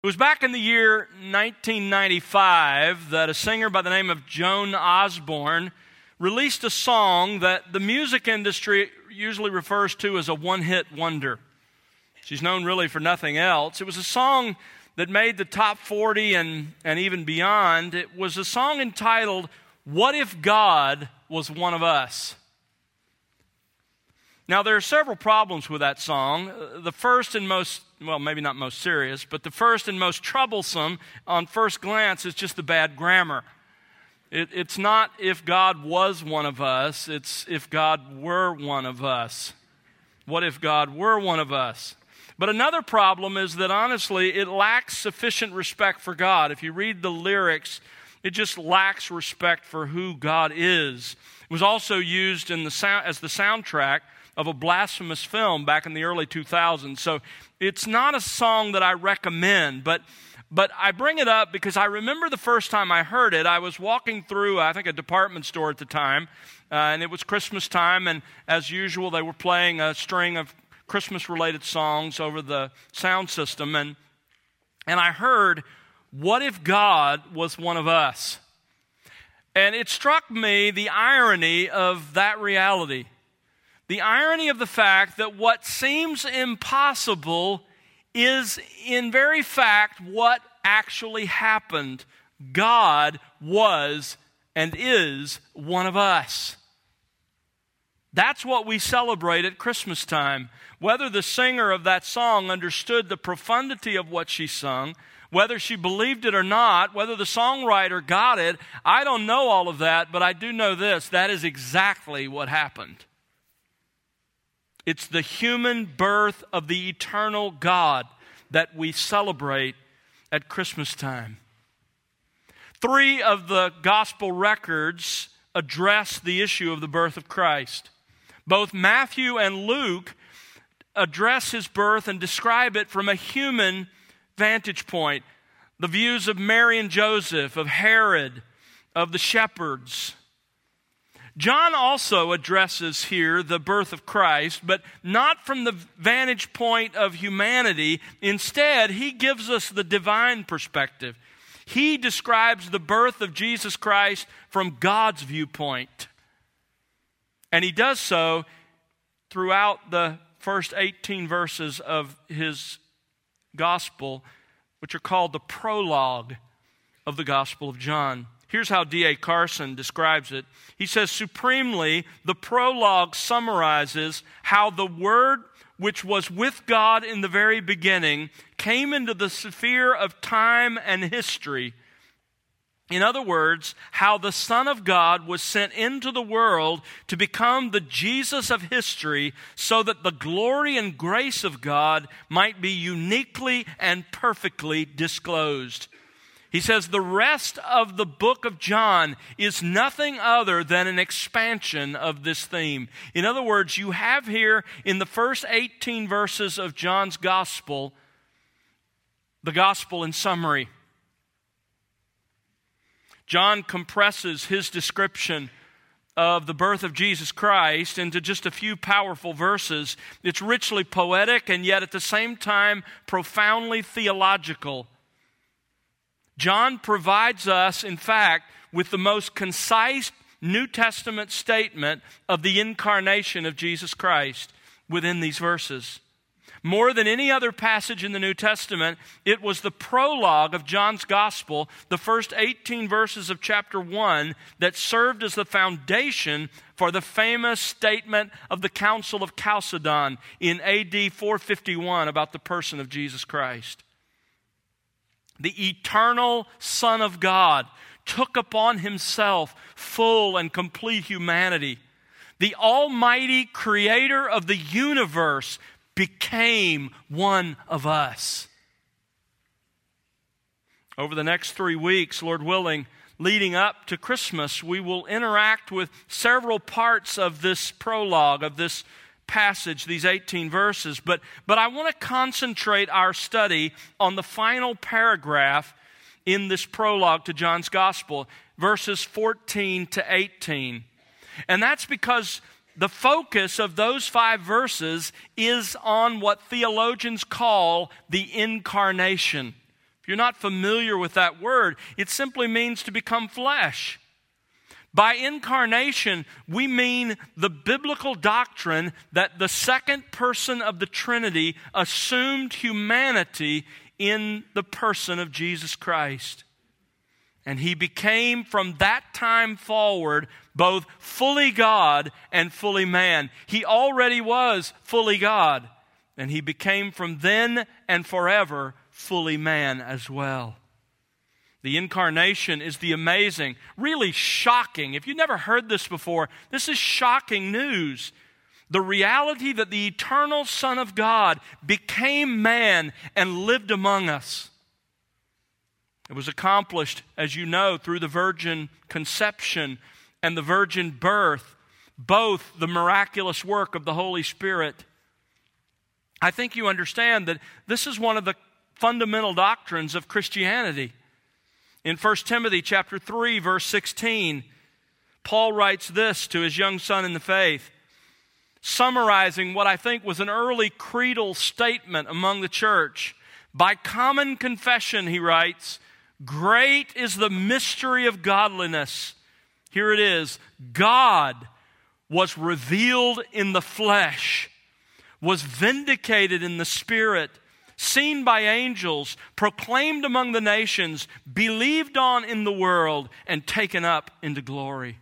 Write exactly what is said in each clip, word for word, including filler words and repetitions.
It was back in the year nineteen ninety-five that a singer by the name of Joan Osborne released a song that the music industry usually refers to as a one-hit wonder. She's known really for nothing else. It was a song that made the top forty and, and even beyond. It was a song entitled, "What If God Was One of Us?" Now, there are several problems with that song. The first and most, well, maybe not most serious, but the first and most troublesome on first glance is just the bad grammar. It, it's not if God was one of us, it's if God were one of us. What if God were one of us? But another problem is that, honestly, it lacks sufficient respect for God. If you read the lyrics, it just lacks respect for who God is. It was also used in the sound, as the soundtrack of a blasphemous film back in the early two thousands. So it's not a song that I recommend, but but I bring it up because I remember the first time I heard it. I was walking through, I think, a department store at the time, uh, and it was Christmas time, and as usual, they were playing a string of Christmas-related songs over the sound system, and and I heard, "What if God was one of us?" And it struck me the irony of that reality. The irony of the fact that what seems impossible is in very fact what actually happened. God was and is one of us. That's what we celebrate at Christmas time. Whether the singer of that song understood the profundity of what she sung, whether she believed it or not, whether the songwriter got it, I don't know all of that, but I do know this: that is exactly what happened. It's the human birth of the eternal God that we celebrate at Christmas time. Three of the gospel records address the issue of the birth of Christ. Both Matthew and Luke address his birth and describe it from a human vantage point. The views of Mary and Joseph, of Herod, of the shepherds. John also addresses here the birth of Christ, but not from the vantage point of humanity. Instead, he gives us the divine perspective. He describes the birth of Jesus Christ from God's viewpoint. And he does so throughout the first eighteen verses of his gospel, which are called the prologue of the Gospel of John. Here's how D A Carson describes it. He says, "Supremely, the prologue summarizes how the Word which was with God in the very beginning came into the sphere of time and history. In other words, how the Son of God was sent into the world to become the Jesus of history so that the glory and grace of God might be uniquely and perfectly disclosed." He says the rest of the book of John is nothing other than an expansion of this theme. In other words, you have here in the first eighteen verses of John's gospel, the gospel in summary. John compresses his description of the birth of Jesus Christ into just a few powerful verses. It's richly poetic and yet at the same time profoundly theological. John provides us, in fact, with the most concise New Testament statement of the incarnation of Jesus Christ within these verses. More than any other passage in the New Testament, it was the prologue of John's Gospel, the first eighteen verses of chapter one, that served as the foundation for the famous statement of the Council of Chalcedon in A D four fifty-one about the person of Jesus Christ. The eternal Son of God took upon himself full and complete humanity. The almighty creator of the universe became one of us. Over the next three weeks, Lord willing, leading up to Christmas, we will interact with several parts of this prologue, of this passage, these eighteen verses, but, but I want to concentrate our study on the final paragraph in this prologue to John's Gospel, verses fourteen to eighteen. And that's because the focus of those five verses is on what theologians call the incarnation. you're not familiar with that word, it simply means to become flesh. By incarnation, we mean the biblical doctrine that the second person of the Trinity assumed humanity in the person of Jesus Christ. And he became from that time forward both fully God and fully man. He already was fully God, and he became from then and forever fully man as well. The incarnation is the amazing, really shocking. If you've never heard this before, this is shocking news. The reality that the eternal Son of God became man and lived among us. It was accomplished, as you know, through the virgin conception and the virgin birth, both the miraculous work of the Holy Spirit. I think you understand that this is one of the fundamental doctrines of Christianity. In First Timothy chapter three, verse sixteen, Paul writes this to his young son in the faith, summarizing what I think was an early creedal statement among the church. By common confession, he writes, great is the mystery of godliness. Here it is. God was revealed in the flesh, was vindicated in the Spirit, seen by angels, proclaimed among the nations, believed on in the world, and taken up into glory.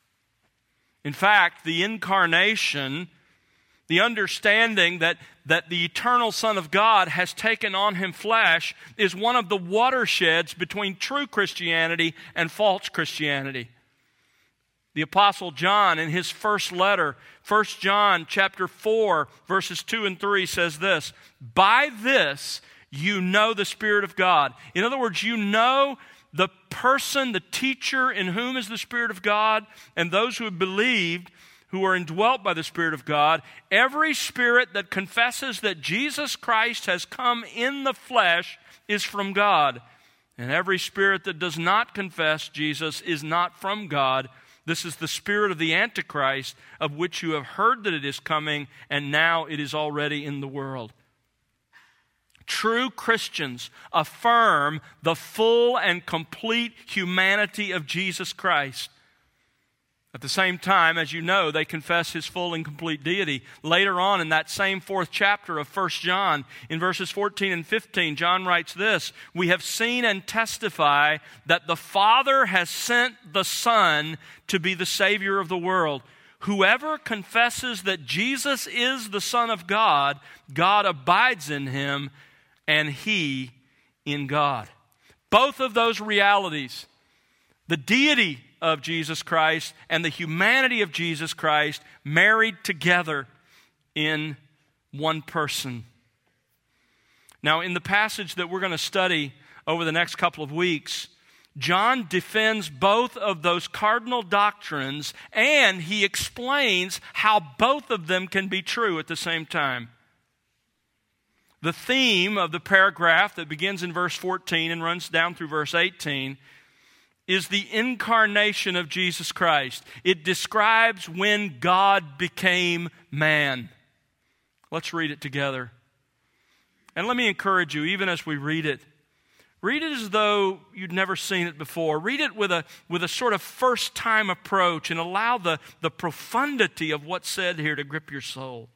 In fact, the incarnation, the understanding that, that the eternal Son of God has taken on him flesh, is one of the watersheds between true Christianity and false Christianity. The Apostle John, in his first letter, First John chapter four, verses two and three, says this, by this you know the Spirit of God. In other words, you know the person, the teacher in whom is the Spirit of God, and those who have believed, who are indwelt by the Spirit of God. Every spirit that confesses that Jesus Christ has come in the flesh is from God. And every spirit that does not confess Jesus is not from God. This is the spirit of the Antichrist, of which you have heard that it is coming, and now it is already in the world. True Christians affirm the full and complete humanity of Jesus Christ. At the same time, as you know, they confess his full and complete deity. Later on in that same fourth chapter of First John, in verses fourteen and fifteen, John writes this, we have seen and testify that the Father has sent the Son to be the Savior of the world. Whoever confesses that Jesus is the Son of God, God abides in him, and he in God. Both of those realities, the deity of Jesus Christ and the humanity of Jesus Christ, married together in one person. Now, in the passage that we're going to study over the next couple of weeks, John defends both of those cardinal doctrines, and he explains how both of them can be true at the same time. The theme of the paragraph that begins in verse fourteen and runs down through verse eighteen is the incarnation of Jesus Christ. It describes when God became man. Let's read it together. And let me encourage you, even as we read it, read it as though you'd never seen it before. Read it with a, with a sort of first-time approach, and allow the, the profundity of what's said here to grip your soul.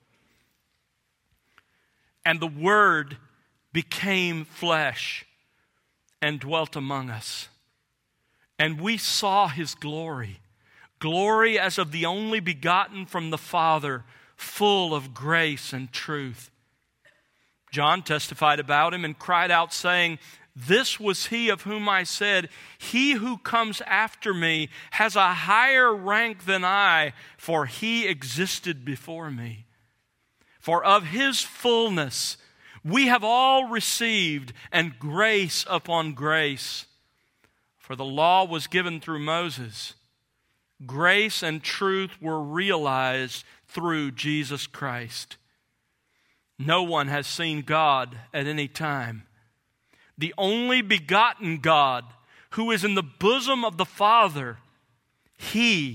And the Word became flesh and dwelt among us. And we saw his glory, glory as of the only begotten from the Father, full of grace and truth. John testified about him and cried out, saying, this was he of whom I said, he who comes after me has a higher rank than I, for he existed before me. For of his fullness we have all received, and grace upon grace. For the law was given through Moses. Grace and truth were realized through Jesus Christ. No one has seen God at any time. The only begotten God, who is in the bosom of the Father, he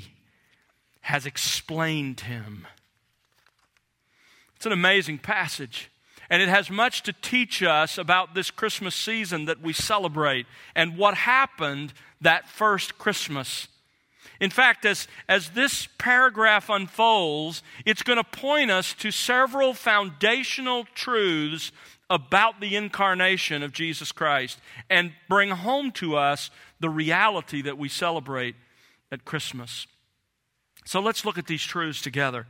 has explained him. It's an amazing passage. And it has much to teach us about this Christmas season that we celebrate and what happened that first Christmas. In fact, as, as this paragraph unfolds, it's going to point us to several foundational truths about the incarnation of Jesus Christ and bring home to us the reality that we celebrate at Christmas. So let's look at these truths together.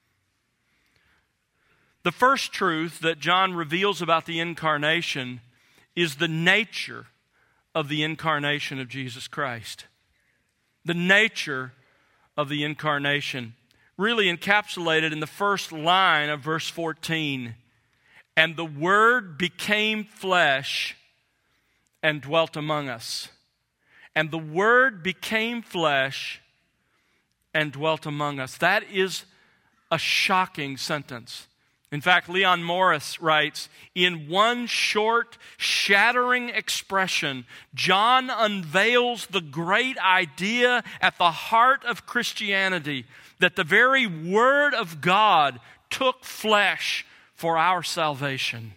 The first truth that John reveals about the incarnation is the nature of the incarnation of Jesus Christ. The nature of the incarnation, really encapsulated in the first line of verse fourteen. And the Word became flesh and dwelt among us. And the Word became flesh and dwelt among us. That is a shocking sentence. In fact, Leon Morris writes, in one short, shattering expression, John unveils the great idea at the heart of Christianity, that the very Word of God took flesh for our salvation.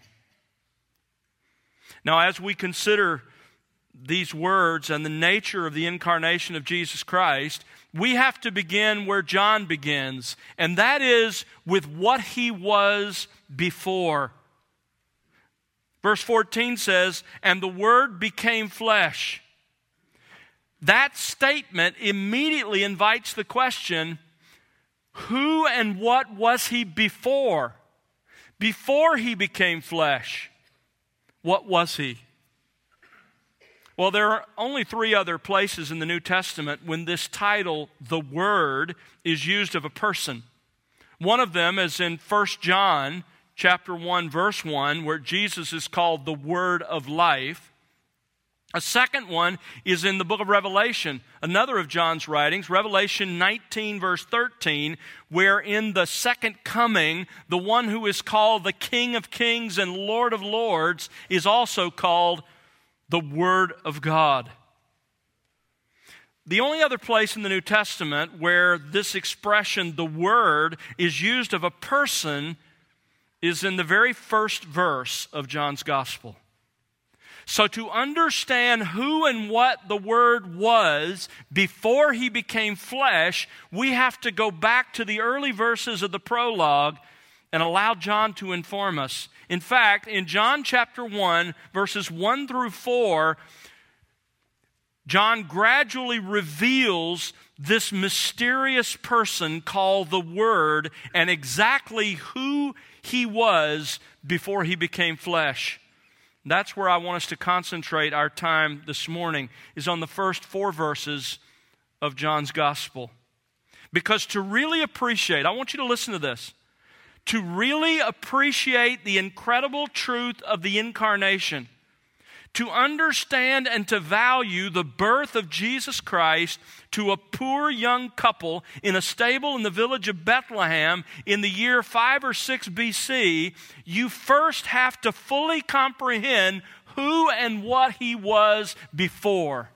Now, as we consider these words and the nature of the incarnation of Jesus Christ, we have to begin where John begins, and that is with what he was before. Verse fourteen says, and the Word became flesh. That statement immediately invites the question, who and what was he before? Before he became flesh, what was he? Well, there are only three other places in the New Testament when this title, the Word, is used of a person. One of them is in First John chapter one, verse one, where Jesus is called the Word of Life. A second one is in the book of Revelation, another of John's writings, Revelation nineteen, verse thirteen, where in the second coming, the one who is called the King of Kings and Lord of Lords is also called the Word of God. The only other place in the New Testament where this expression, the Word, is used of a person is in the very first verse of John's Gospel. So to understand who and what the Word was before he became flesh, we have to go back to the early verses of the prologue and allow John to inform us. In fact, in John chapter one, verses one through four, John gradually reveals this mysterious person called the Word and exactly who he was before he became flesh. That's where I want us to concentrate our time this morning, is on the first four verses of John's Gospel. Because to really appreciate, I want you to listen to this, to really appreciate the incredible truth of the incarnation, to understand and to value the birth of Jesus Christ to a poor young couple in a stable in the village of Bethlehem in the year five or six B C, you first have to fully comprehend who and what he was before.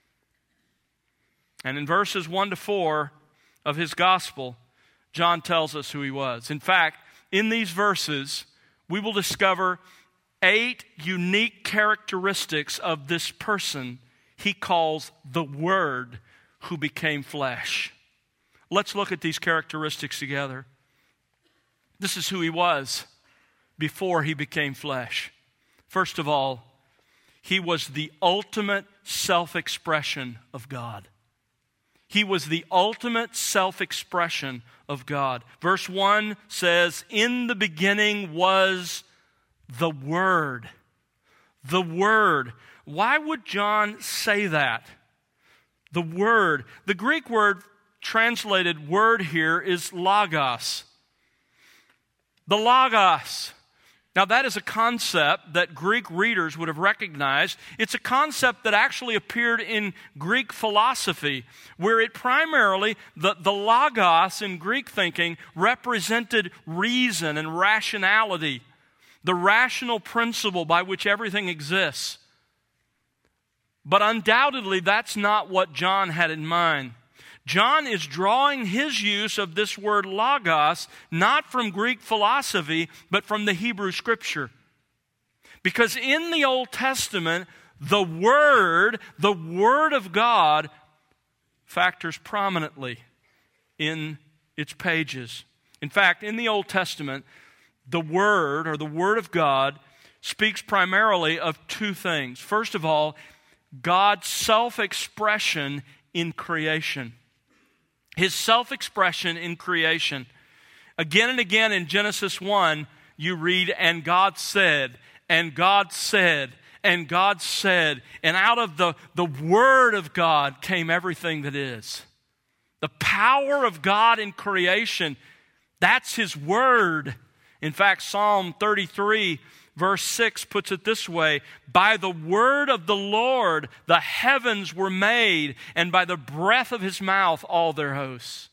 And in verses one to four of his gospel, John tells us who he was. In fact, in these verses, we will discover eight unique characteristics of this person he calls the Word who became flesh. Let's look at these characteristics together. This is who he was before he became flesh. First of all, he was the ultimate self-expression of God. He was the ultimate self-expression of God. Verse one says, in the beginning was the Word. The Word. Why would John say that? The Word. The Greek word translated word here is logos. The logos. Now that is a concept that Greek readers would have recognized. It's a concept that actually appeared in Greek philosophy, where it primarily, the, the logos in Greek thinking represented reason and rationality, the rational principle by which everything exists. But undoubtedly, that's not what John had in mind. John is drawing his use of this word logos not from Greek philosophy, but from the Hebrew Scripture. Because in the Old Testament, the Word, the Word of God, factors prominently in its pages. In fact, in the Old Testament, the Word, or the Word of God, speaks primarily of two things. First of all, God's self-expression in creation. His self-expression in creation. Again and again in Genesis one, you read, and God said, and God said, and God said, and out of the, the Word of God came everything that is. The power of God in creation, that's His Word. In fact, Psalm thirty-three, verse six puts it this way, by the word of the Lord the heavens were made, and by the breath of His mouth all their hosts.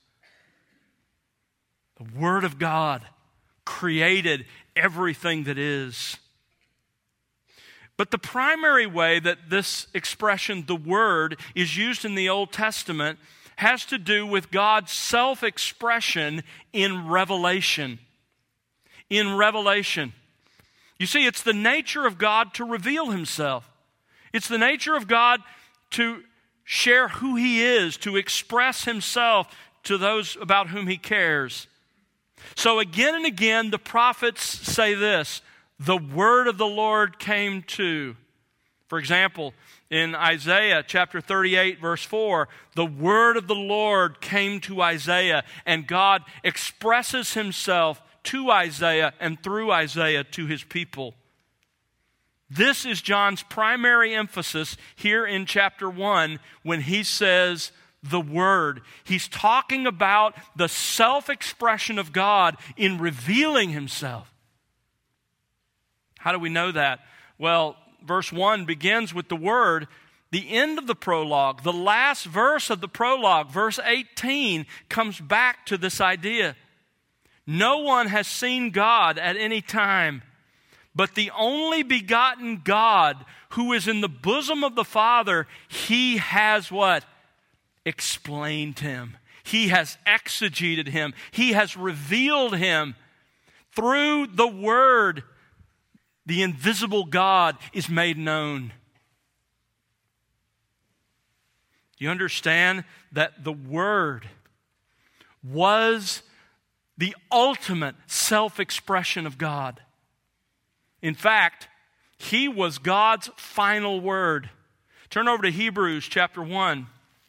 The Word of God created everything that is. But the primary way that this expression, the Word, is used in the Old Testament has to do with God's self-expression in revelation. In revelation. You see, it's the nature of God to reveal Himself. It's the nature of God to share who He is, to express Himself to those about whom He cares. So again and again, the prophets say this, the word of the Lord came to. For example, in Isaiah chapter thirty-eight, verse four, the word of the Lord came to Isaiah, and God expresses Himself to Isaiah and through Isaiah to His people. This is John's primary emphasis here in chapter one when he says the Word. He's talking about the self-expression of God in revealing Himself. How do we know that? Well, verse one begins with the Word. The end of the prologue, the last verse of the prologue, verse eighteen, comes back to this idea. No one has seen God at any time, but the only begotten God who is in the bosom of the Father, He has what? Explained Him. He has exegeted Him. He has revealed Him. Through the Word, the invisible God is made known. Do you understand that the Word was the ultimate self-expression of God? In fact, He was God's final word. Turn over to Hebrews chapter one.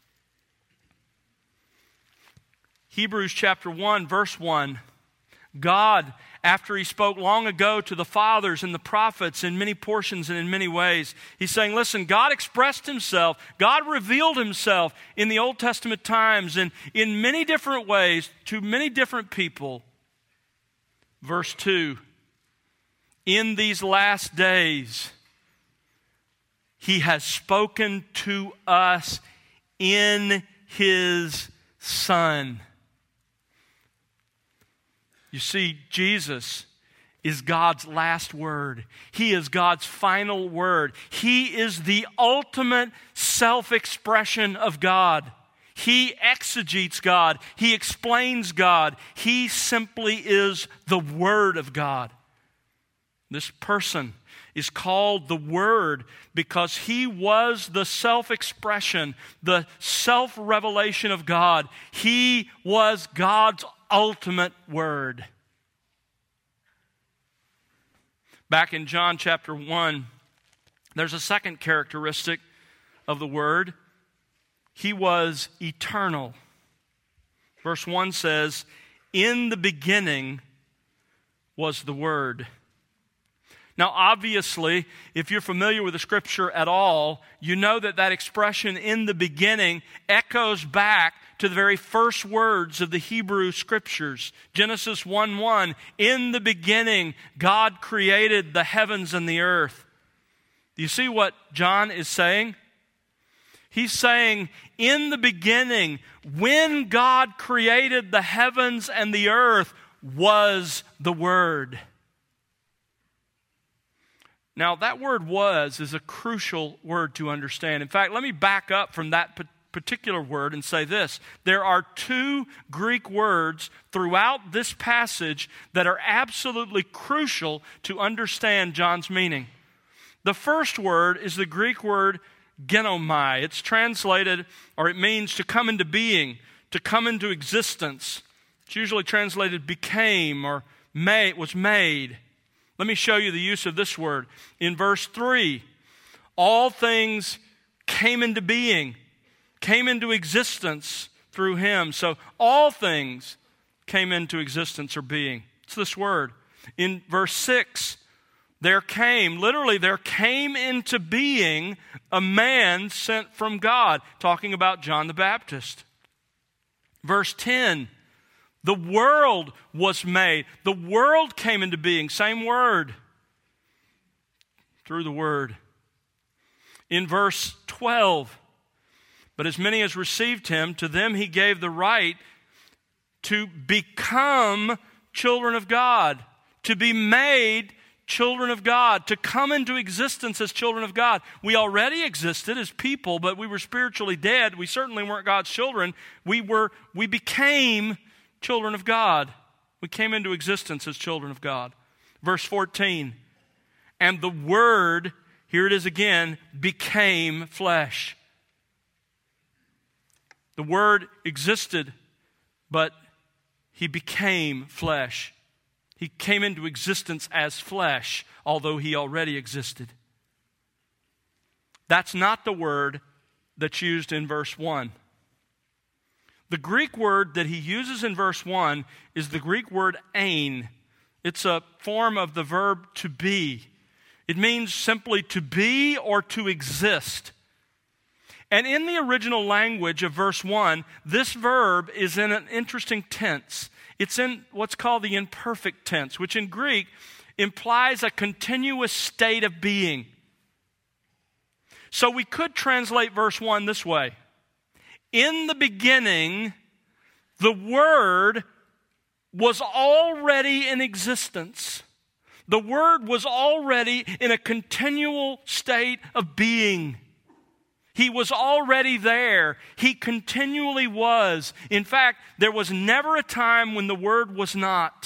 Hebrews chapter one, verse one. God, after He spoke long ago to the fathers and the prophets in many portions and in many ways, He's saying, listen, God expressed Himself, God revealed Himself in the Old Testament times and in many different ways to many different people. Verse two, in these last days, He has spoken to us in His Son. You see, Jesus is God's last word. He is God's final word. He is the ultimate self-expression of God. He exegetes God. He explains God. He simply is the Word of God. This person is called the Word because He was the self-expression, the self-revelation of God. He was God's ultimate Word. Back in John chapter one, there's a second characteristic of the Word. He was eternal. Verse one says, in the beginning was the Word. Now, obviously, if you're familiar with the Scripture at all, you know that that expression, in the beginning, echoes back to the very first words of the Hebrew Scriptures. Genesis one one, in the beginning, God created the heavens and the earth. Do you see what John is saying? He's saying, in the beginning, when God created the heavens and the earth, was the Word. Now, that word was is a crucial word to understand. In fact, let me back up from that particular word and say this. There are two Greek words throughout this passage that are absolutely crucial to understand John's meaning. The first word is the Greek word genomai. It's translated, or it means to come into being, to come into existence. It's usually translated became or made, was made. Let me show you the use of this word. In verse three, all things came into being, came into existence through him. So all things came into existence or being. It's this word. In verse six, there came, literally there came into being a man sent from God, talking about John the Baptist. Verse ten, the world was made. The world came into being, same word, through the word. In verse twelve, but as many as received him, to them he gave the right to become children of God, to be made children of God, to come into existence as children of God. We already existed as people, but we were spiritually dead. We certainly weren't God's children. We were, we became children of God. We came into existence as children of God. Verse fourteen, and the Word, here it is again, became flesh. The Word existed, but he became flesh. He came into existence as flesh, although he already existed. That's not the word that's used in verse one. The Greek word that he uses in verse one is the Greek word ein. It's a form of the verb to be. It means simply to be or to exist. And in the original language of verse one, this verb is in an interesting tense. It's in what's called the imperfect tense, which in Greek implies a continuous state of being. So we could translate verse one this way. In the beginning, the Word was already in existence. The Word was already in a continual state of being. He was already there. He continually was. In fact, there was never a time when the Word was not.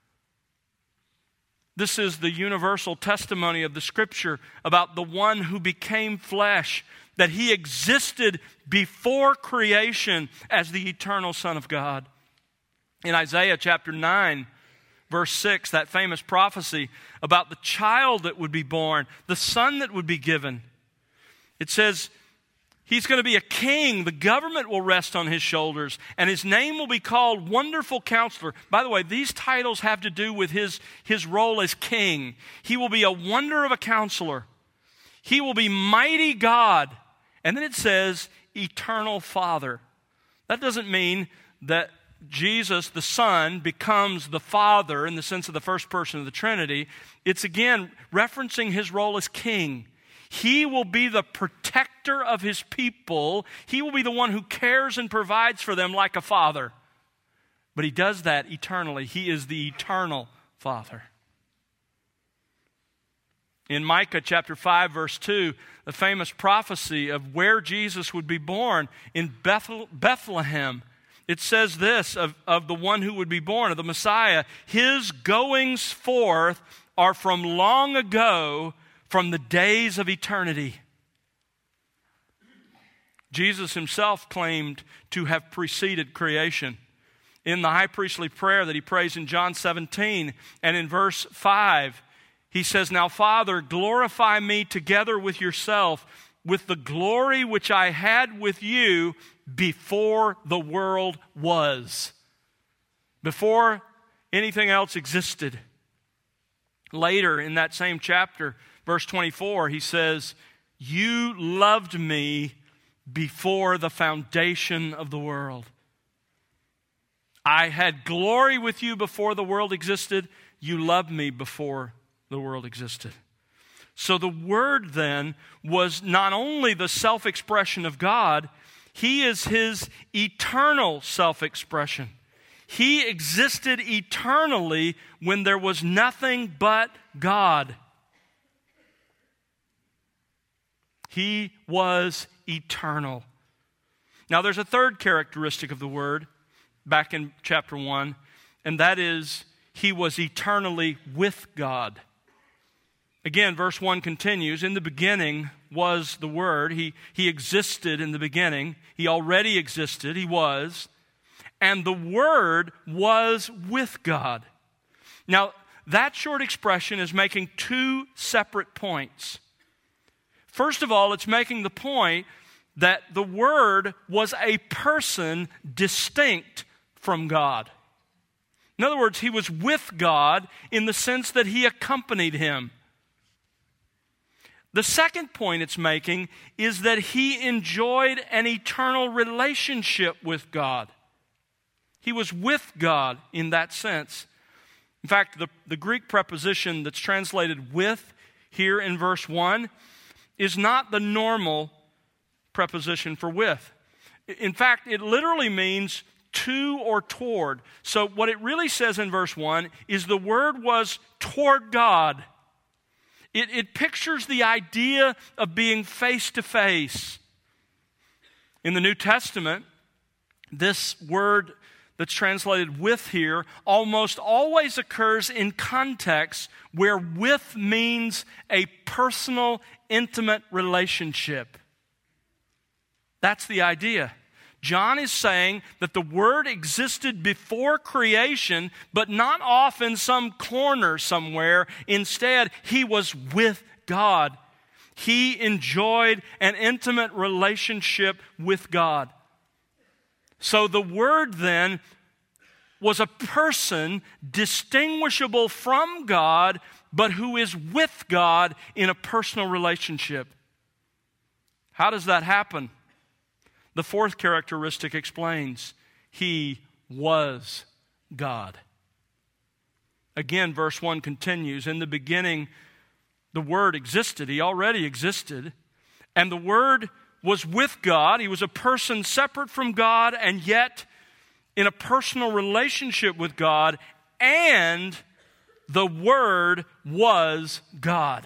This is the universal testimony of the Scripture about the one who became flesh, that he existed before creation as the eternal Son of God. In Isaiah chapter nine, verse six, that famous prophecy about the child that would be born, the son that would be given, it says, he's going to be a king. The government will rest on his shoulders, and his name will be called Wonderful Counselor. By the way, these titles have to do with his, his role as king. He will be a wonder of a counselor. He will be mighty God. And then it says, Eternal Father. That doesn't mean that Jesus, the Son, becomes the Father in the sense of the first person of the Trinity. It's again referencing his role as king. He will be the protector of his people. He will be the one who cares and provides for them like a father. But he does that eternally. He is the eternal Father. In Micah chapter five, verse two, the famous prophecy of where Jesus would be born in Bethlehem, it says this of, of the one who would be born, of the Messiah, his goings forth are from long ago, from the days of eternity. Jesus himself claimed to have preceded creation. In the high priestly prayer that he prays in John seventeen and in verse five, he says, now Father, glorify me together with yourself with the glory which I had with you before the world was. Before anything else existed. Later in that same chapter, verse twenty-four, he says, you loved me before the foundation of the world. I had glory with you before the world existed. You loved me before the world existed. So the Word then was not only the self-expression of God, he is his eternal self-expression. He existed eternally when there was nothing but God. He was eternal. Now, there's a third characteristic of the Word back in chapter one, and that is he was eternally with God. Again, verse one continues, in the beginning was the Word. He, he existed in the beginning. He already existed. He was. And the Word was with God. Now, that short expression is making two separate points. First of all, it's making the point that the Word was a person distinct from God. In other words, he was with God in the sense that he accompanied him. The second point it's making is that he enjoyed an eternal relationship with God. He was with God in that sense. In fact, the, the Greek preposition that's translated with here in verse one is not the normal preposition for with. In fact, it literally means to or toward. So what it really says in verse one is the Word was toward God. It, it pictures the idea of being face to face. In the New Testament, this word that's translated with here almost always occurs in contexts where with means a personal, intimate relationship. That's the idea. John is saying that the Word existed before creation, but not off in some corner somewhere. Instead, he was with God. He enjoyed an intimate relationship with God. So the Word then was a person distinguishable from God, but who is with God in a personal relationship. How does that happen? The fourth characteristic explains, he was God. Again, verse one continues, in the beginning, the Word existed. He already existed. And the Word was with God. He was a person separate from God and yet in a personal relationship with God. And the Word was God.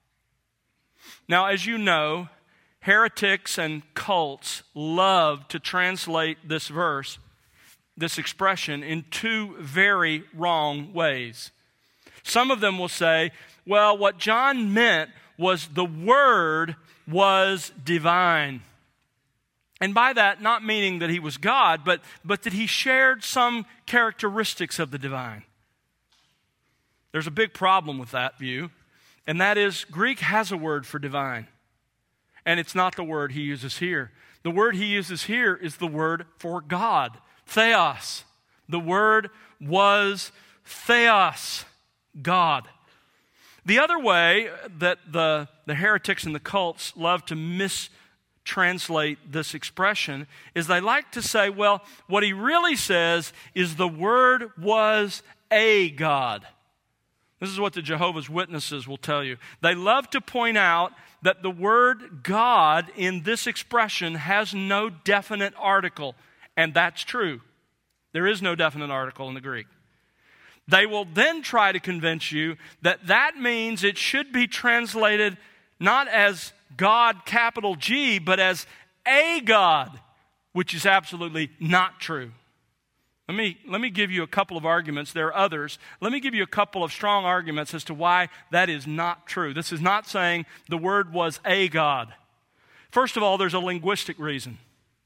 Now, as you know, heretics and cults love to translate this verse, this expression, in two very wrong ways. Some of them will say, well, what John meant was the Word was divine. And by that, not meaning that he was God, but, but that he shared some characteristics of the divine. There's a big problem with that view, and that is Greek has a word for divine. And it's not the word he uses here. The word he uses here is the word for God, theos. The word was theos, God. The other way that the, the heretics and the cults love to mistranslate this expression is they like to say, well, what he really says is the Word was a God. This is what the Jehovah's Witnesses will tell you. They love to point out that the word God in this expression has no definite article, and that's true. There is no definite article in the Greek. They will then try to convince you that that means it should be translated not as God, capital G, but as a God, which is absolutely not true. Let me, let me give you a couple of arguments. There are others. Let me give you a couple of strong arguments as to why that is not true. This is not saying the word was a God. First of all, there's a linguistic reason.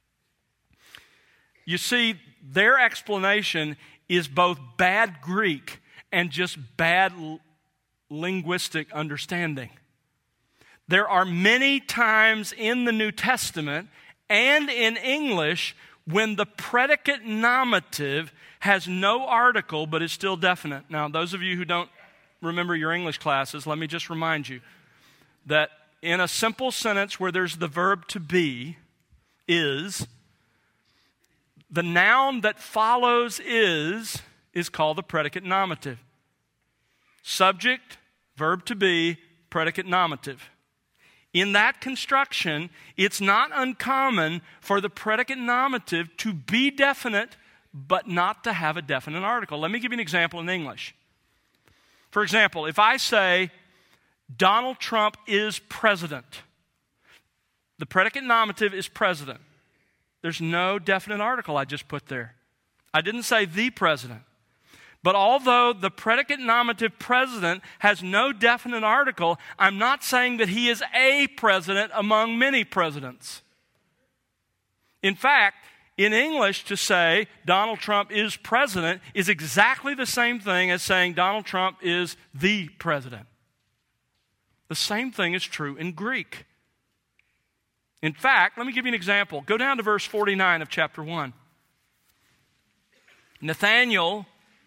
You see, their explanation is both bad Greek and just bad l- linguistic understanding. There are many times in the New Testament and in English when the predicate nominative has no article but is still definite. Now, those of you who don't remember your English classes, let me just remind you that in a simple sentence where there's the verb to be, is, the noun that follows is, is called the predicate nominative. Subject, verb to be, predicate nominative. In that construction, it's not uncommon for the predicate nominative to be definite, but not to have a definite article. Let me give you an example in English. For example, if I say, Donald Trump is president, the predicate nominative is president. There's no definite article I just put there. I didn't say the president. But although the predicate nominative president has no definite article, I'm not saying that he is a president among many presidents. In fact, in English, to say Donald Trump is president is exactly the same thing as saying Donald Trump is the president. The same thing is true in Greek. In fact, let me give you an example. Go down to verse forty-nine of chapter one. Nathanael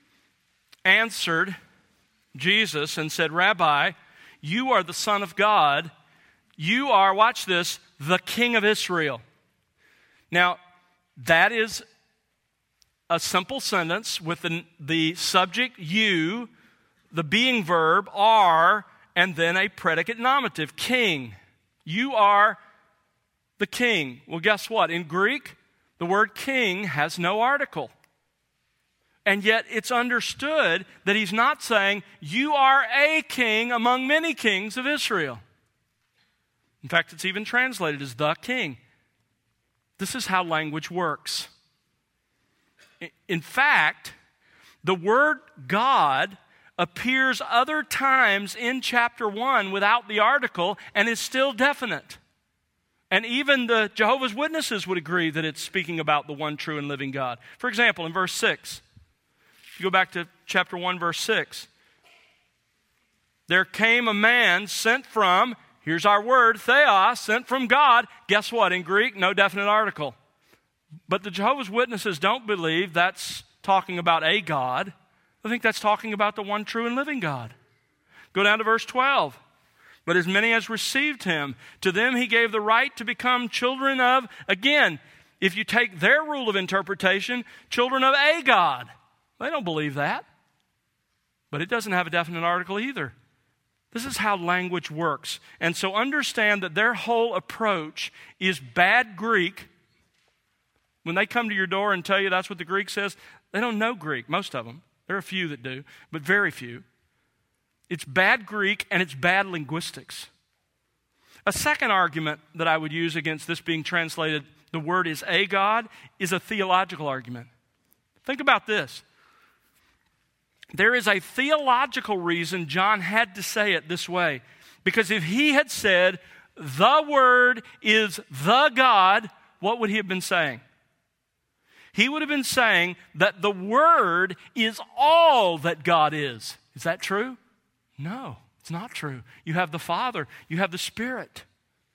answered Jesus and said, Rabbi, you are the Son of God. You are, watch this, the King of Israel. Now, that is a simple sentence with the, the subject you, the being verb are, and then a predicate nominative, king. You are the king. Well, guess what? In Greek, the word king has no article. And yet it's understood that he's not saying, you are a king among many kings of Israel. In fact, it's even translated as the king. This is how language works. In fact, the word God appears other times in chapter one without the article and is still definite. And even the Jehovah's Witnesses would agree that it's speaking about the one true and living God. For example, in verse six, if you go back to chapter one, verse six, there came a man sent from, here's our word, theos, sent from God. Guess what? In Greek, no definite article. But the Jehovah's Witnesses don't believe that's talking about a God. I think that's talking about the one true and living God. Go down to verse twelve. But as many as received him, to them he gave the right to become children of, again, if you take their rule of interpretation, children of a God. They don't believe that. But it doesn't have a definite article either. This is how language works. And so understand that their whole approach is bad Greek. When they come to your door and tell you that's what the Greek says, they don't know Greek, most of them. There are a few that do, but very few. It's bad Greek and it's bad linguistics. A second argument that I would use against this being translated, the word is a God, is a theological argument. Think about this. There is a theological reason John had to say it this way. Because if he had said, the Word is the God, what would he have been saying? He would have been saying that the Word is all that God is. Is that true? No, it's not true. You have the Father, you have the Spirit.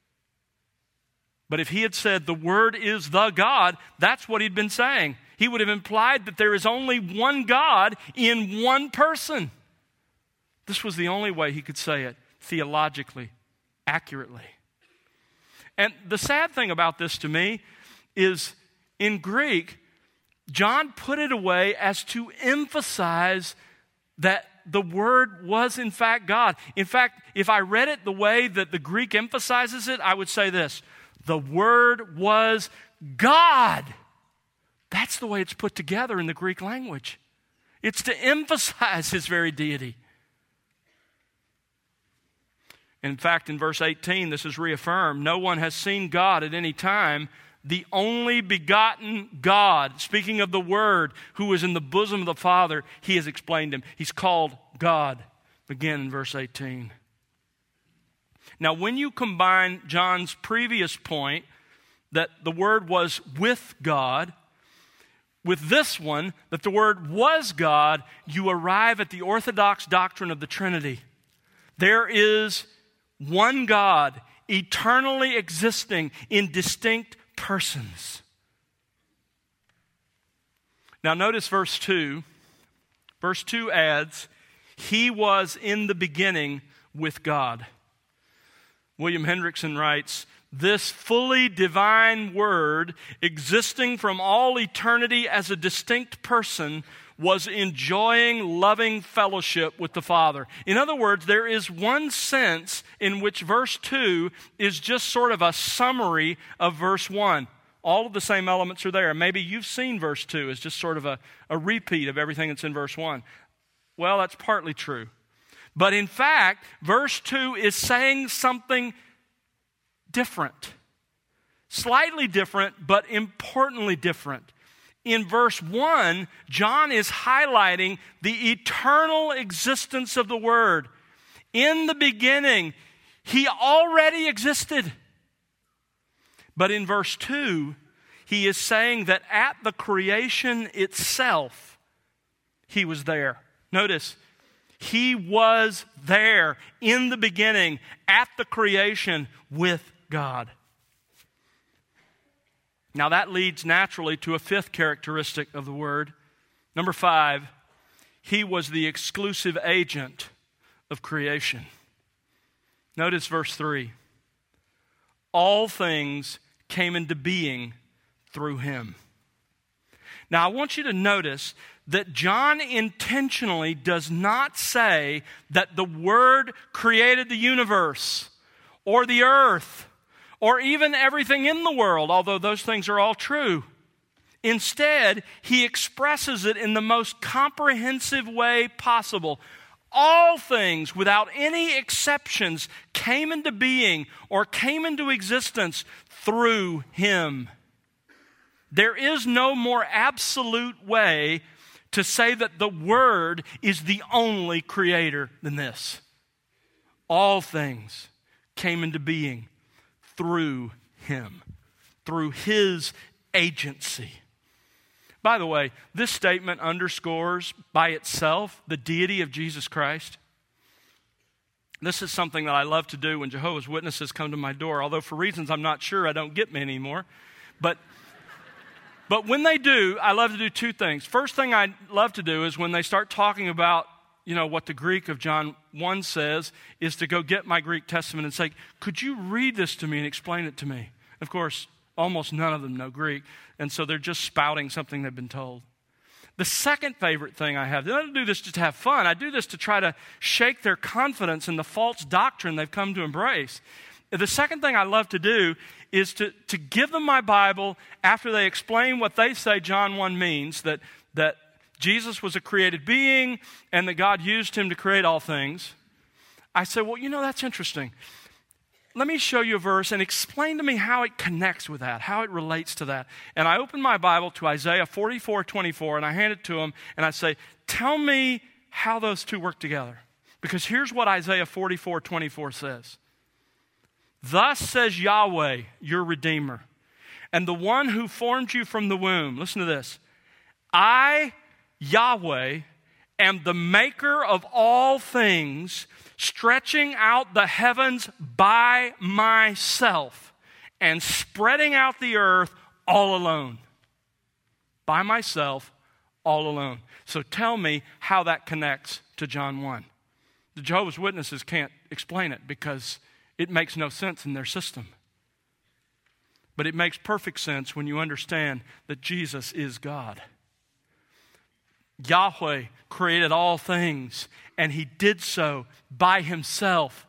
But if he had said the Word is the God, that's what he'd been saying. He would have implied that there is only one God in one person. This was the only way he could say it theologically, accurately. And the sad thing about this to me is in Greek, John put it away as to emphasize that the Word was in fact God. In fact, if I read it the way that the Greek emphasizes it, I would say this: the Word was God. That's the way it's put together in the Greek language. It's to emphasize his very deity. In fact, in verse eighteen, this is reaffirmed. No one has seen God at any time. The only begotten God, speaking of the Word, who is in the bosom of the Father, he has explained him. He's called God. Again in verse eighteen. Now, when you combine John's previous point that the Word was with God, with this one, that the Word was God, you arrive at the orthodox doctrine of the Trinity. There is one God, eternally existing in distinct persons. Now notice verse two. Verse two adds, he was in the beginning with God. William Hendrickson writes, this fully divine Word, existing from all eternity as a distinct person, was enjoying loving fellowship with the Father. In other words, there is one sense in which verse two is just sort of a summary of verse one. All of the same elements are there. Maybe you've seen verse two as just sort of a, a repeat of everything that's in verse one. Well, that's partly true. But in fact, verse two is saying something different. Slightly different, but importantly different. In verse one, John is highlighting the eternal existence of the Word. In the beginning, He already existed. But in verse two, he is saying that at the creation itself, He was there. Notice, He was there in the beginning, at the creation, with God. Now that leads naturally to a fifth characteristic of the Word. Number five, He was the exclusive agent of creation. Notice verse three. All things came into being through Him. Now I want you to notice that John intentionally does not say that the Word created the universe or the earth or even everything in the world, although those things are all true. Instead, he expresses it in the most comprehensive way possible. All things, without any exceptions, came into being or came into existence through Him. There is no more absolute way to say that the Word is the only creator than this. All things came into being through Him, through His agency. By the way, this statement underscores by itself the deity of Jesus Christ. This is something that I love to do when Jehovah's Witnesses come to my door, although for reasons I'm not sure I don't get many anymore. But But when they do, I love to do two things. First thing I love to do is when they start talking about, you know, what the Greek of John one says, is to go get my Greek Testament and say, could you read this to me and explain it to me? Of course, almost none of them know Greek, and so they're just spouting something they've been told. The second favorite thing I have, I don't do this just to have fun. I do this to try to shake their confidence in the false doctrine they've come to embrace. The second thing I love to do is to, to give them my Bible after they explain what they say John one means, that, that Jesus was a created being and that God used Him to create all things. I say, well, you know, that's interesting. Let me show you a verse and explain to me how it connects with that, how it relates to that. And I open my Bible to Isaiah forty-four twenty-four and I hand it to them and I say, tell me how those two work together. Because here's what Isaiah forty-four twenty-four says. Thus says Yahweh, your Redeemer, and the one who formed you from the womb. Listen to this. I, Yahweh, am the maker of all things, stretching out the heavens by myself and spreading out the earth all alone. By myself, all alone. So tell me how that connects to John one. The Jehovah's Witnesses can't explain it because it makes no sense in their system. But it makes perfect sense when you understand that Jesus is God. Yahweh created all things, and He did so by Himself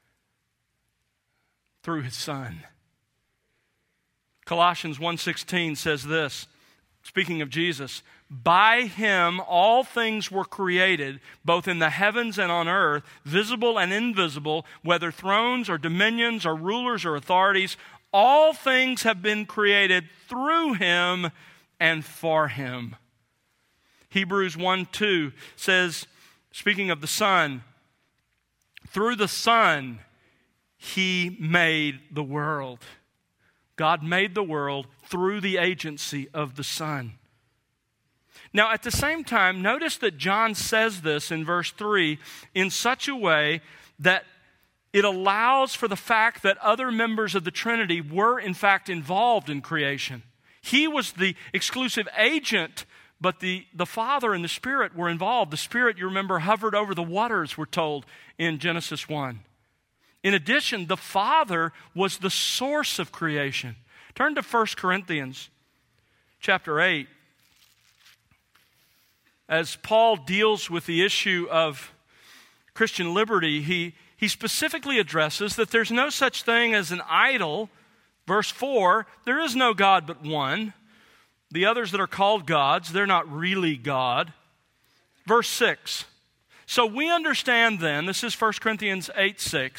through His Son. Colossians one sixteen says this, speaking of Jesus, by Him all things were created, both in the heavens and on earth, visible and invisible, whether thrones or dominions or rulers or authorities. All things have been created through Him and for Him. Hebrews one two says, speaking of the Son, through the Son He made the world. God made the world through the agency of the Son. Now, at the same time, notice that John says this in verse three in such a way that it allows for the fact that other members of the Trinity were, in fact, involved in creation. He was the exclusive agent, but the, the Father and the Spirit were involved. The Spirit, you remember, hovered over the waters, we're told in Genesis one. In addition, the Father was the source of creation. Turn to First Corinthians chapter eight. As Paul deals with the issue of Christian liberty, he, he specifically addresses that there's no such thing as an idol. Verse four, there is no God but one. The others that are called gods, they're not really God. Verse six, so we understand then, this is First Corinthians eight six,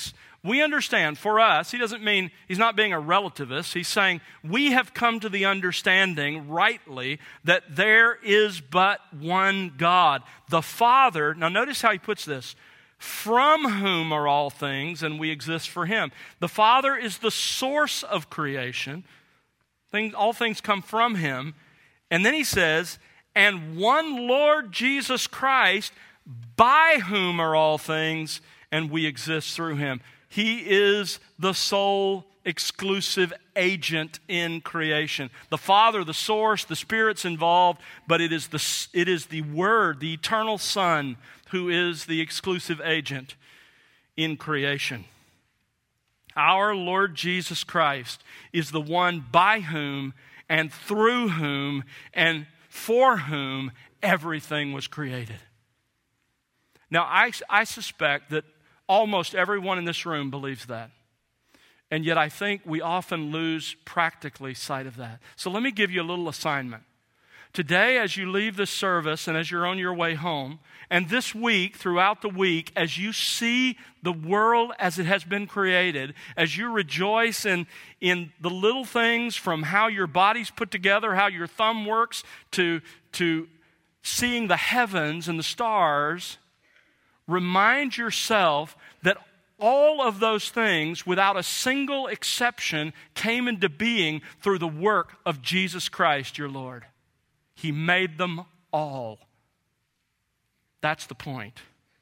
We understand, for us, he doesn't mean, he's not being a relativist. He's saying we have come to the understanding rightly that there is but one God, the Father. Now notice how he puts this. From whom are all things, and we exist for him. The Father is the source of creation. Things, all things come from him. And then he says, and one Lord Jesus Christ, by whom are all things, and we exist through him. He is the sole exclusive agent in creation. The Father, the source, the Spirit's involved, but it is the, it is the Word, the eternal Son, who is the exclusive agent in creation. Our Lord Jesus Christ is the one by whom and through whom and for whom everything was created. Now, I, I suspect that almost everyone in this room believes that. And yet I think we often lose practically sight of that. So let me give you a little assignment. Today, as you leave this service and as you're on your way home, and this week, throughout the week, as you see the world as it has been created, as you rejoice in, in the little things from how your body's put together, how your thumb works, to, to seeing the heavens and the stars, remind yourself that all of those things, without a single exception, came into being through the work of Jesus Christ, your Lord. He made them all. That's the point.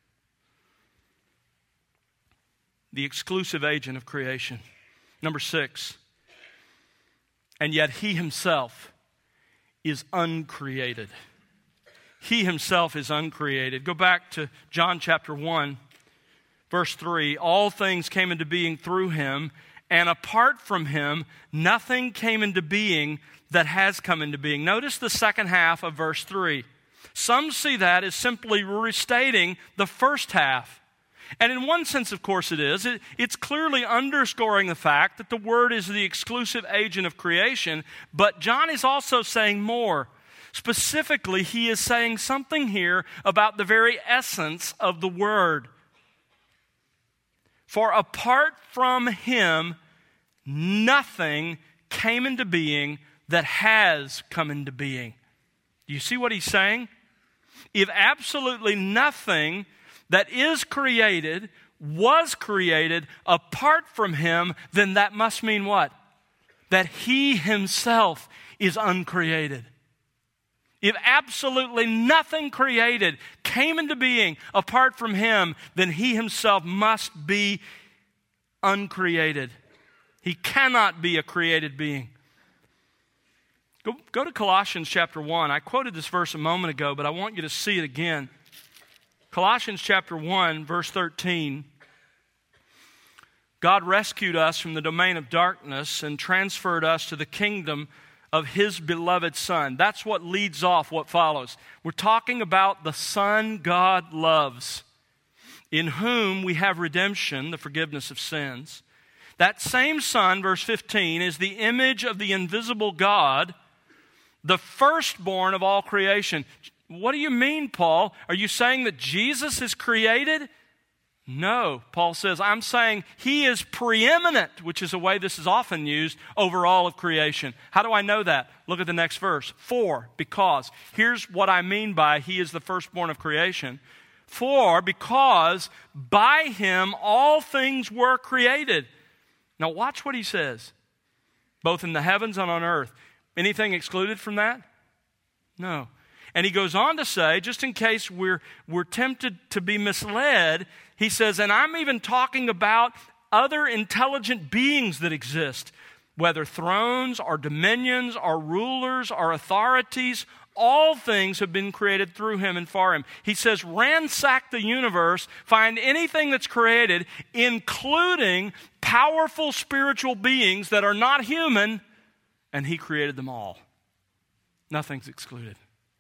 The exclusive agent of creation. Number six. And yet he himself is uncreated. He himself is uncreated. Go back to John chapter one, verse three. All things came into being through him, and apart from him, nothing came into being that has come into being. Notice the second half of verse three. Some see that as simply restating the first half. And in one sense, of course, it is. It, it's clearly underscoring the fact that the Word is the exclusive agent of creation, but John is also saying more. Specifically, he is saying something here about the very essence of the Word. For apart from him, nothing came into being that has come into being. Do you see what he's saying? If absolutely nothing that is created was created apart from him, then that must mean what? That he himself is uncreated. If absolutely nothing created came into being apart from him, then he himself must be uncreated. He cannot be a created being. Go, go to Colossians chapter one. I quoted this verse a moment ago, but I want you to see it again. Colossians chapter one, verse thirteen. God rescued us from the domain of darkness and transferred us to the kingdom of his beloved Son. That's what leads off what follows. We're talking about the Son God loves, in whom we have redemption, the forgiveness of sins. That same Son, verse fifteen, is the image of the invisible God, the firstborn of all creation. What do you mean, Paul? Are you saying that Jesus is created? No, Paul says, I'm saying he is preeminent, which is a way this is often used, over all of creation. How do I know that? Look at the next verse. For, because. Here's what I mean by he is the firstborn of creation. For, because by him all things were created. Now watch what he says. Both in the heavens and on earth. Anything excluded from that? No. And he goes on to say, just in case we're, we're tempted to be misled, he says, and I'm even talking about other intelligent beings that exist, whether thrones or dominions or rulers or authorities, all things have been created through him and for him. He says, ransack the universe, find anything that's created, including powerful spiritual beings that are not human, and he created them all. Nothing's excluded.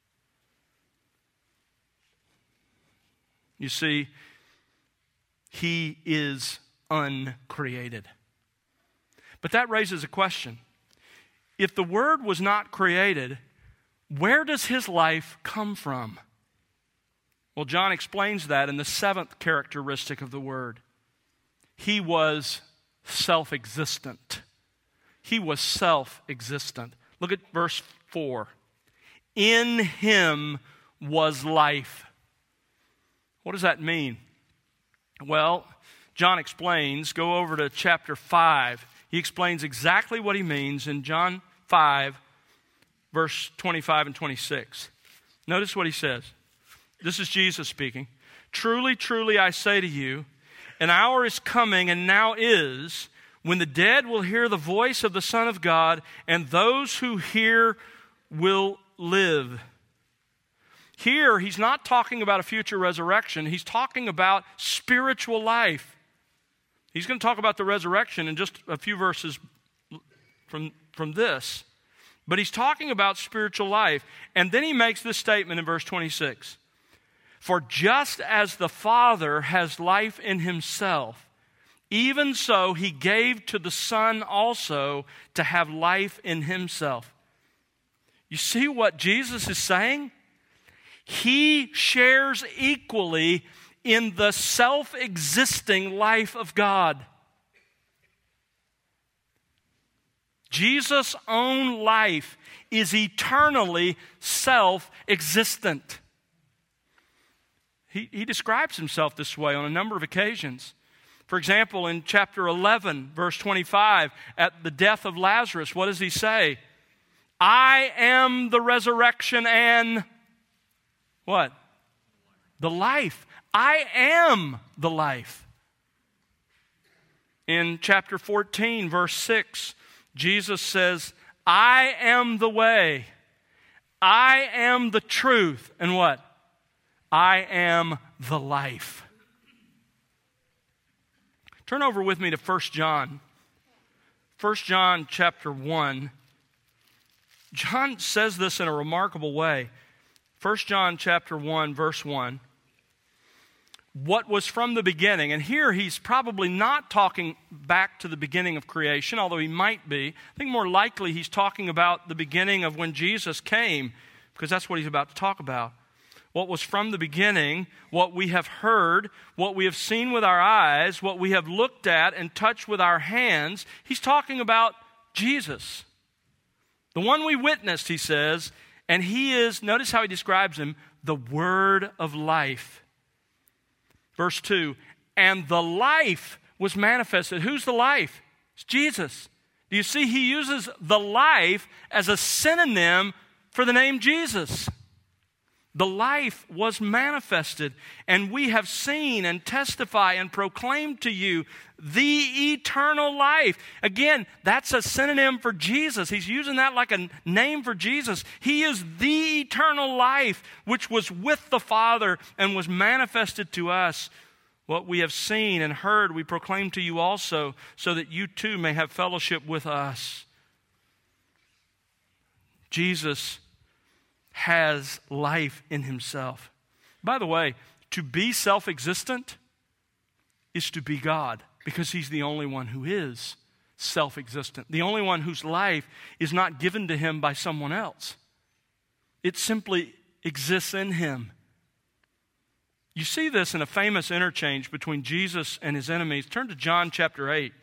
You see, he is uncreated. But that raises a question. If the Word was not created, where does his life come from? Well, John explains that in the seventh characteristic of the Word. He was self-existent. He was self-existent. Look at verse four. In him was life. What does that mean? Well, John explains. Go over to chapter five. He explains exactly what he means in John five, verse twenty-five and twenty-six. Notice what he says. This is Jesus speaking. Truly, truly, I say to you, an hour is coming and now is, when the dead will hear the voice of the Son of God, and those who hear will live. Here, he's not talking about a future resurrection. He's talking about spiritual life. He's going to talk about the resurrection in just a few verses from, from this. But he's talking about spiritual life. And then he makes this statement in verse twenty-six. For just as the Father has life in himself, even so he gave to the Son also to have life in himself. You see what Jesus is saying? He shares equally in the self-existing life of God. Jesus' own life is eternally self-existent. He, he describes himself this way on a number of occasions. For example, in chapter eleven, verse twenty-five, at the death of Lazarus, what does he say? I am the resurrection and what? The life. I am the life. In chapter fourteen, verse six, Jesus says, I am the way. I am the truth. And what? I am the life. Turn over with me to First John. First John chapter one. John says this in a remarkable way. First John chapter one, verse one. What was from the beginning. And here he's probably not talking back to the beginning of creation, although he might be. I think more likely he's talking about the beginning of when Jesus came, because that's what he's about to talk about. What was from the beginning, what we have heard, what we have seen with our eyes, what we have looked at and touched with our hands. He's talking about Jesus. The one we witnessed, he says, and he is, notice how he describes him, the Word of life. Verse two, and the life was manifested. Who's the life? It's Jesus. Do you see he uses the life as a synonym for the name Jesus? The life was manifested, and we have seen and testify and proclaim to you the eternal life. Again, that's a synonym for Jesus. He's using that like a name for Jesus. He is the eternal life which was with the Father and was manifested to us. What we have seen and heard, we proclaim to you also, so that you too may have fellowship with us. Jesus has life in himself. By the way, to be self-existent is to be God, because he's the only one who is self-existent, the only one whose life is not given to him by someone else. It simply exists in him. You see this in a famous interchange between Jesus and his enemies. Turn to John chapter eight.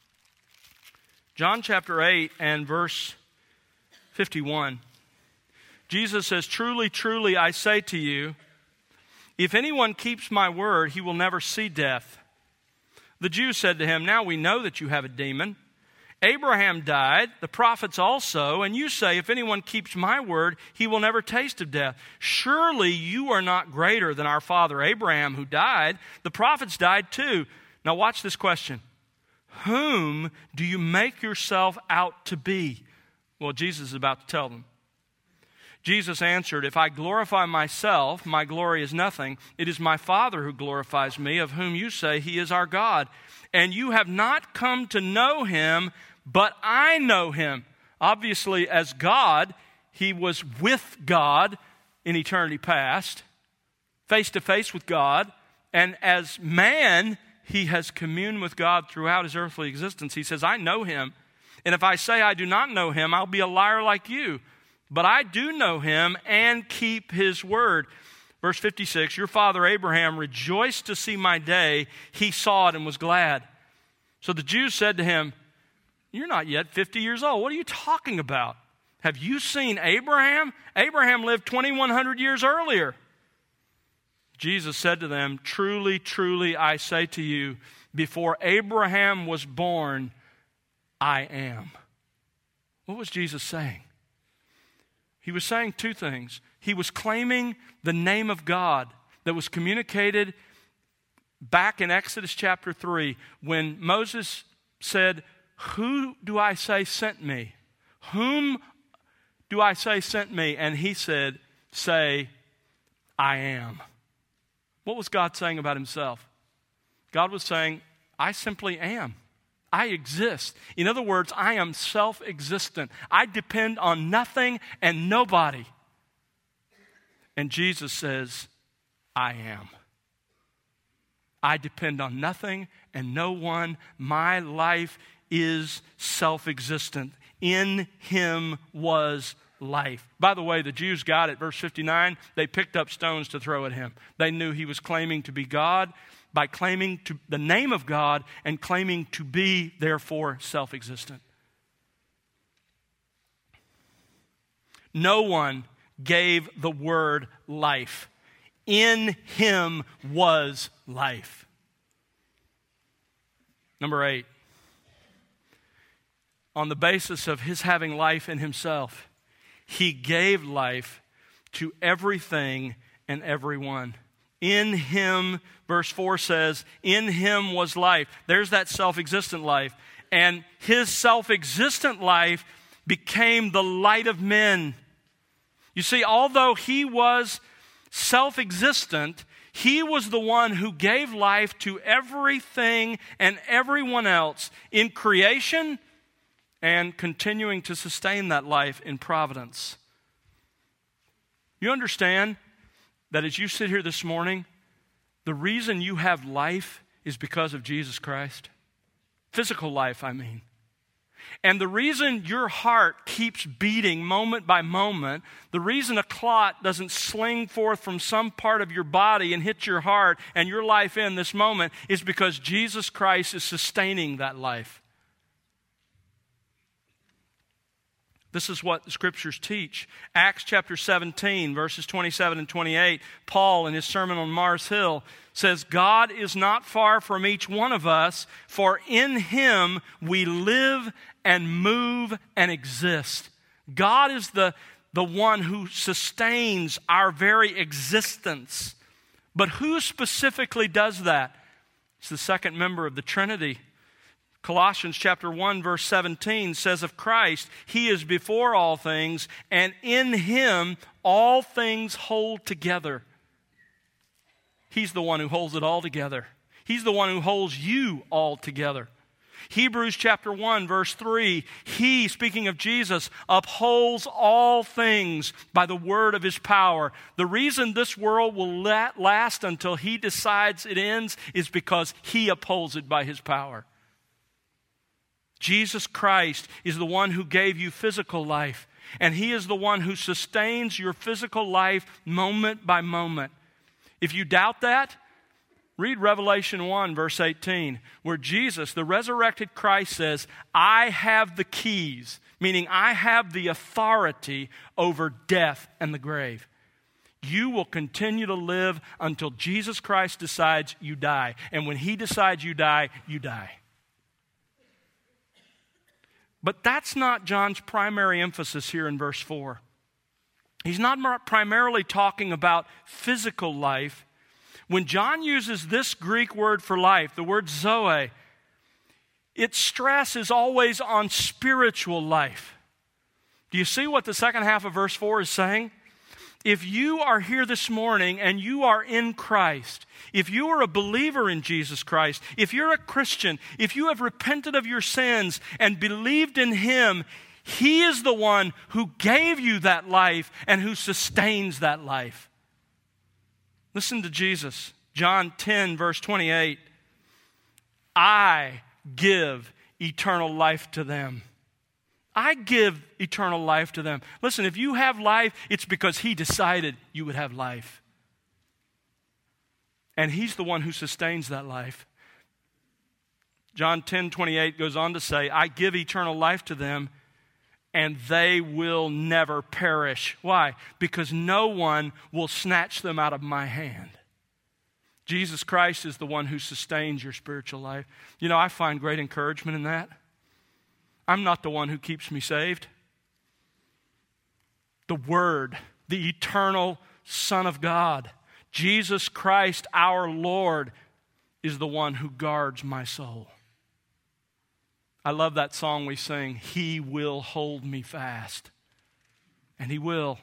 John chapter eight and verse fifty-one. Jesus says, truly, truly, I say to you, if anyone keeps my word, he will never see death. The Jews said to him, now we know that you have a demon. Abraham died, the prophets also, and you say, if anyone keeps my word, he will never taste of death. Surely you are not greater than our father Abraham, who died. The prophets died too. Now watch this question. Whom do you make yourself out to be? Well, Jesus is about to tell them. Jesus answered, if I glorify myself, my glory is nothing. It is my Father who glorifies me, of whom you say he is our God. And you have not come to know him, but I know him. Obviously, as God, he was with God in eternity past, face to face with God. And as man, he has communed with God throughout his earthly existence. He says, I know him. And if I say I do not know him, I'll be a liar like you. But I do know him and keep his word. Verse fifty-six, your father Abraham rejoiced to see my day. He saw it and was glad. So the Jews said to him, "You're not yet fifty years old. What are you talking about? Have you seen Abraham? Abraham lived twenty-one hundred years earlier." Jesus said to them, "Truly, truly, I say to you, before Abraham was born, I am." What was Jesus saying? He was saying two things. He was claiming the name of God that was communicated back in Exodus chapter three when Moses said, "Who do I say sent me? Whom do I say sent me?" And he said, "Say, I am." What was God saying about himself? God was saying, "I simply am. I exist." In other words, I am self-existent. I depend on nothing and nobody. And Jesus says, "I am. I depend on nothing and no one. My life is self-existent. In him was life." By the way, the Jews got it. Verse fifty-nine, they picked up stones to throw at him. They knew he was claiming to be God by claiming to the name of God and claiming to be, therefore, self-existent. No one gave the word life. In him was life. Number eight, on the basis of his having life in himself, he gave life to everything and everyone. In him, verse four says, in him was life. There's that self-existent life. And his self-existent life became the light of men. You see, although he was self-existent, he was the one who gave life to everything and everyone else in creation and continuing to sustain that life in providence. You understand that as you sit here this morning, the reason you have life is because of Jesus Christ? Physical life, I mean. And the reason your heart keeps beating moment by moment, the reason a clot doesn't sling forth from some part of your body and hit your heart and your life in this moment is because Jesus Christ is sustaining that life. This is what the Scriptures teach. Acts chapter seventeen, verses twenty-seven and twenty-eight, Paul in his sermon on Mars Hill says, God is not far from each one of us, for in him we live and move and exist. God is the, the one who sustains our very existence. But who specifically does that? It's the second member of the Trinity. Colossians chapter one verse seventeen says of Christ, he is before all things, and in him all things hold together. He's the one who holds it all together. He's the one who holds you all together. Hebrews chapter one verse three, he, speaking of Jesus, upholds all things by the word of his power. The reason this world will last until he decides it ends is because he upholds it by his power. Jesus Christ is the one who gave you physical life, and he is the one who sustains your physical life moment by moment. If you doubt that, read Revelation one, verse eighteen, where Jesus, the resurrected Christ, says, I have the keys, meaning I have the authority over death and the grave. You will continue to live until Jesus Christ decides you die. And when he decides you die, you die. But that's not John's primary emphasis here in verse four. He's not primarily talking about physical life. When John uses this Greek word for life, the word zoe, its stress is always on spiritual life. Do you see what the second half of verse four is saying? If you are here this morning and you are in Christ, if you are a believer in Jesus Christ, if you're a Christian, if you have repented of your sins and believed in him, he is the one who gave you that life and who sustains that life. Listen to Jesus. John ten, verse twenty-eight. I give eternal life to them. I give eternal life to them. Listen, if you have life, it's because he decided you would have life. And he's the one who sustains that life. John ten twenty-eight goes on to say, I give eternal life to them, and they will never perish. Why? Because no one will snatch them out of my hand. Jesus Christ is the one who sustains your spiritual life. You know, I find great encouragement in that. I'm not the one who keeps me saved. The Word, the eternal Son of God, Jesus Christ our Lord, is the one who guards my soul. I love that song we sing, He will hold me fast. And He will.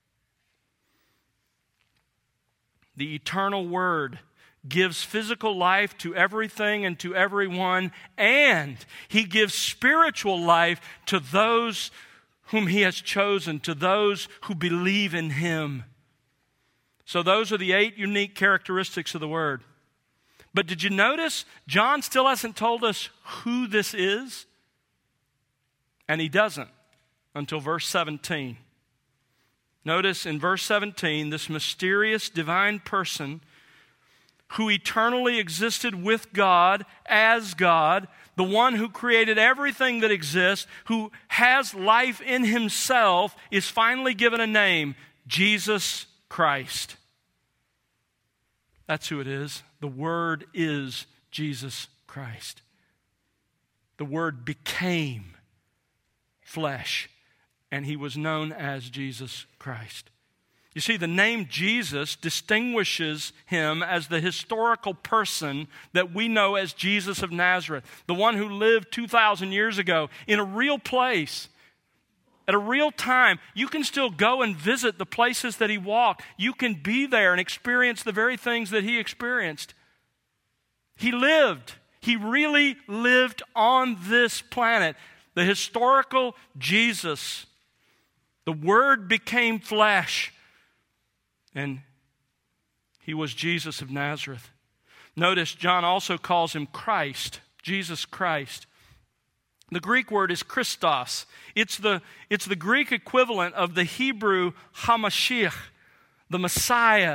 The eternal Word gives physical life to everything and to everyone, and He gives spiritual life to those whom He has chosen, to those who believe in Him. So those are the eight unique characteristics of the Word. But did you notice John still hasn't told us who this is? And he doesn't until verse seventeen. Notice in verse seventeen, this mysterious divine person who eternally existed with God as God, the one who created everything that exists, who has life in Himself, is finally given a name, Jesus Christ. That's who it is. The Word is Jesus Christ. The Word became flesh, and He was known as Jesus Christ. You see, the name Jesus distinguishes Him as the historical person that we know as Jesus of Nazareth, the one who lived two thousand years ago in a real place, at a real time. You can still go and visit the places that He walked. You can be there and experience the very things that He experienced. He lived. He really lived on this planet. The historical Jesus. The Word became flesh. And He was Jesus of Nazareth. Notice John also calls Him Christ, Jesus Christ. The Greek word is Christos. It's the, it's the Greek equivalent of the Hebrew HaMashiach, the Messiah.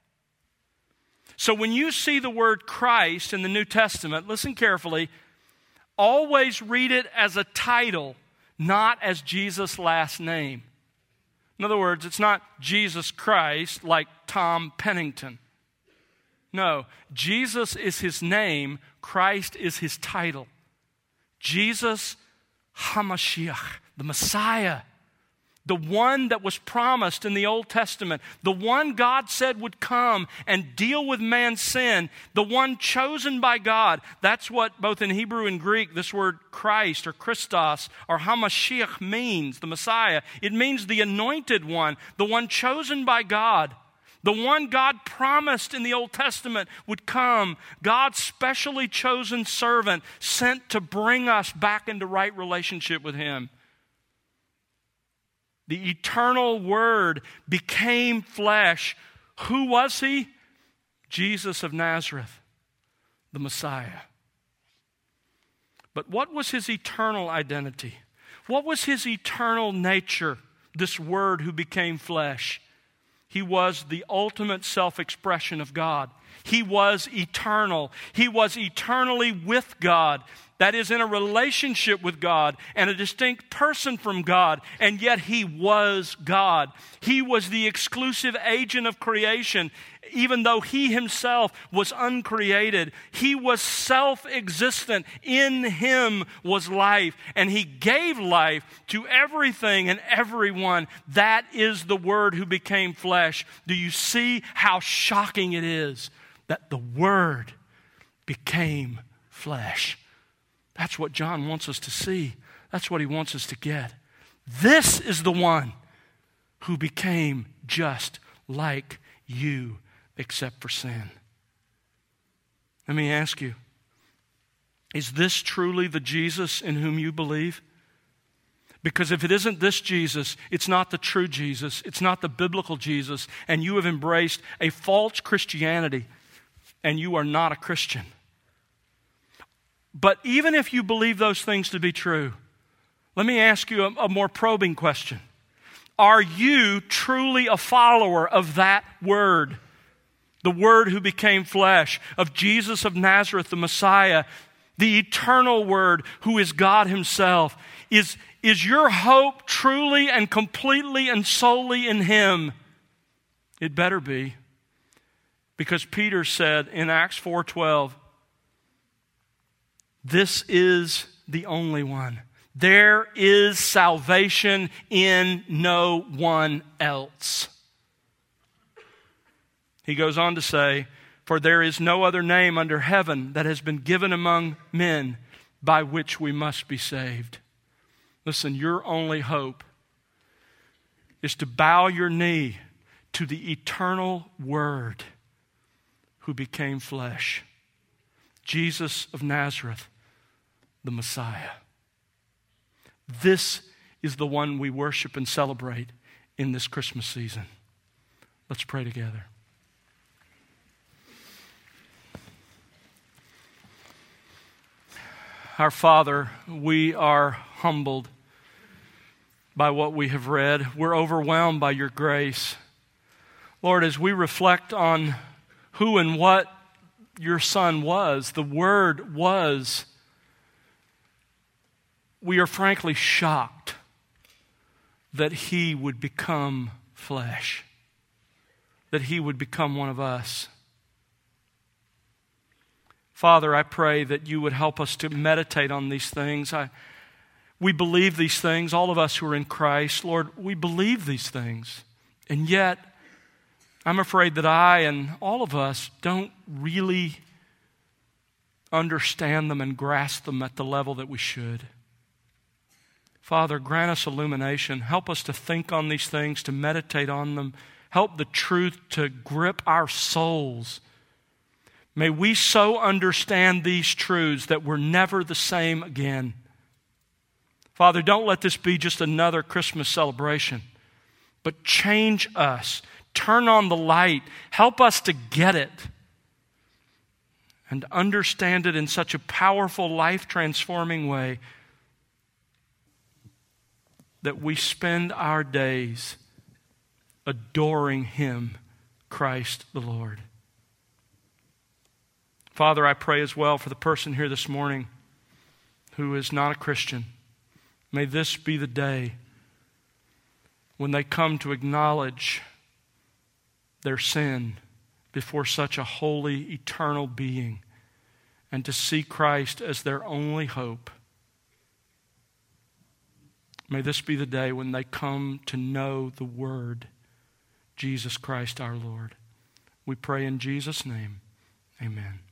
So when you see the word Christ in the New Testament, listen carefully, always read it as a title, not as Jesus' last name. In other words, it's not Jesus Christ like Tom Pennington. No, Jesus is His name, Christ is His title. Jesus HaMashiach, the Messiah, the one that was promised in the Old Testament, the one God said would come and deal with man's sin, the one chosen by God. That's what both in Hebrew and Greek this word Christ or Christos or HaMashiach means, the Messiah. It means the anointed one, the one chosen by God. The one God promised in the Old Testament would come, God's specially chosen servant sent to bring us back into right relationship with Him. The eternal Word became flesh. Who was He? Jesus of Nazareth, the Messiah. But what was His eternal identity? What was His eternal nature, this Word who became flesh? He was the ultimate self-expression of God. He was eternal. He was eternally with God. That is, in a relationship with God and a distinct person from God, and yet He was God. He was the exclusive agent of creation, even though He Himself was uncreated. He was self-existent. In Him was life, and He gave life to everything and everyone. That is the Word who became flesh. Do you see how shocking it is that the Word became flesh? That's what John wants us to see. That's what he wants us to get. This is the one who became just like you, except for sin. Let me ask you, is this truly the Jesus in whom you believe? Because if it isn't this Jesus, it's not the true Jesus, it's not the biblical Jesus, and you have embraced a false Christianity, and you are not a Christian. But even if you believe those things to be true, let me ask you a, a more probing question. Are you truly a follower of that Word? The Word who became flesh, of Jesus of Nazareth, the Messiah, the eternal Word, who is God Himself. Is, is your hope truly and completely and solely in Him? It better be. Because Peter said in Acts four twelve, this is the only one. There is salvation in no one else. He goes on to say, for there is no other name under heaven that has been given among men by which we must be saved. Listen, your only hope is to bow your knee to the eternal Word who became flesh. Jesus of Nazareth, the Messiah. This is the one we worship and celebrate in this Christmas season. Let's pray together. Our Father, we are humbled by what we have read. We're overwhelmed by your grace. Lord, as we reflect on who and what your Son was, the Word was, we are frankly shocked that He would become flesh, that He would become one of us. Father, I pray that you would help us to meditate on these things. I, we believe these things, all of us who are in Christ. Lord, we believe these things. And yet, I'm afraid that I and all of us don't really understand them and grasp them at the level that we should. Father, grant us illumination. Help us to think on these things, to meditate on them. Help the truth to grip our souls. May we so understand these truths that we're never the same again. Father, don't let this be just another Christmas celebration, but change us. Turn on the light. Help us to get it and understand it in such a powerful, life-transforming way that we spend our days adoring Him, Christ the Lord. Father, I pray as well for the person here this morning who is not a Christian. May this be the day when they come to acknowledge their sin before such a holy, eternal being and to see Christ as their only hope. May this be the day when they come to know the Word, Jesus Christ our Lord. We pray in Jesus' name. Amen.